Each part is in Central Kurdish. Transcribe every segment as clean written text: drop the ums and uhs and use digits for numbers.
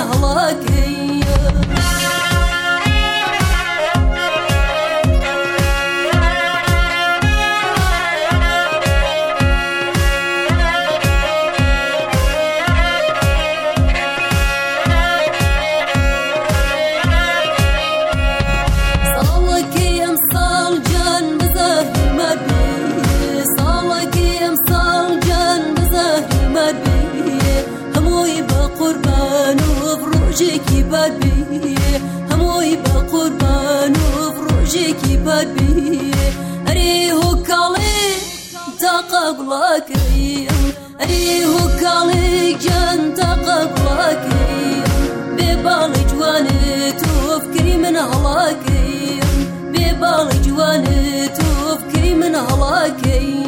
هلاكي بروجيكي بادبي هموي بقربان وبروجيكي بادبي أريه كالي تقبلك أريه كالي جان تقبلك ببالي جواني تفكري من هلاكي ببالي جواني تفكري من هلاكي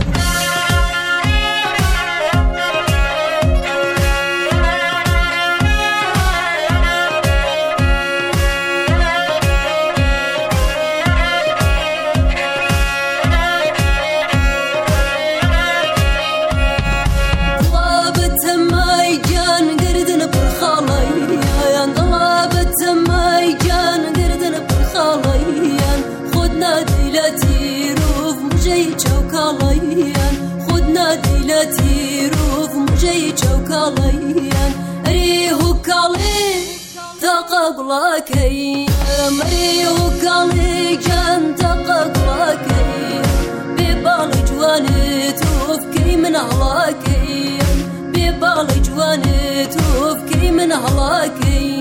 خدنا ديلتي روف مجي شوكاليان أريه كالي تقبلك أريه كالي جان تقبلك ببالي جواني تفكري من هلاكي ببالي جواني تفكري من هلاكي